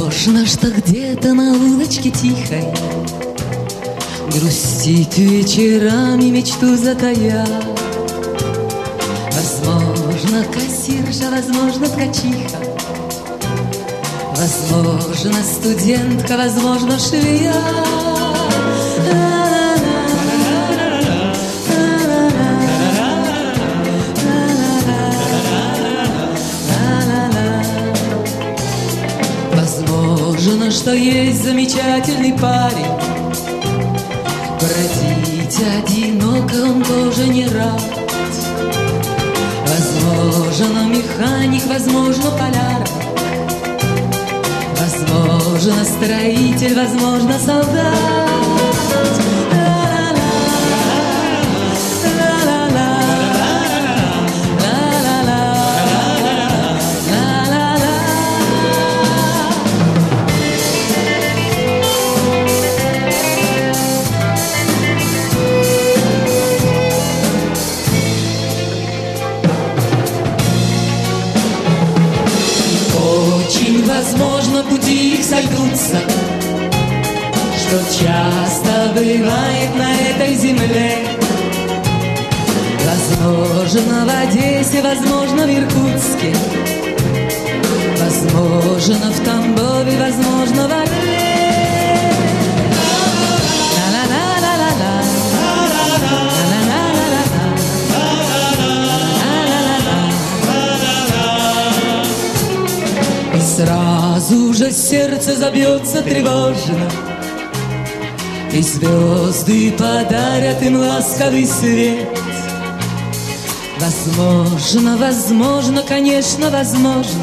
Возможно, что где-то на улочке тихой грустит вечерами, мечту затая. Возможно, кассирша, возможно, ткачиха, возможно, студентка, возможно, швея. Возможно, что есть замечательный парень, бродить одиноко он тоже не рад. Возможно, механик, возможно, поляр, возможно, строитель, возможно, солдат. Возможно, пути их сойдутся, что часто бывает на этой земле. Возможно, в Одессе, возможно, в Иркутске, возможно, в Тамбове, возможно, в Орле. Сразу же сердце забьется тревожно, и звезды подарят им ласковый свет. Возможно, возможно, конечно, возможно,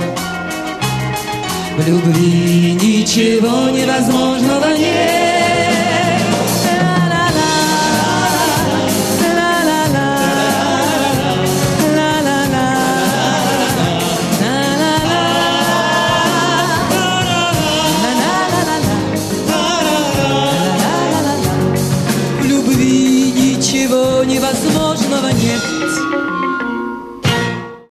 в любви ничего невозможного нет. Невозможного нет.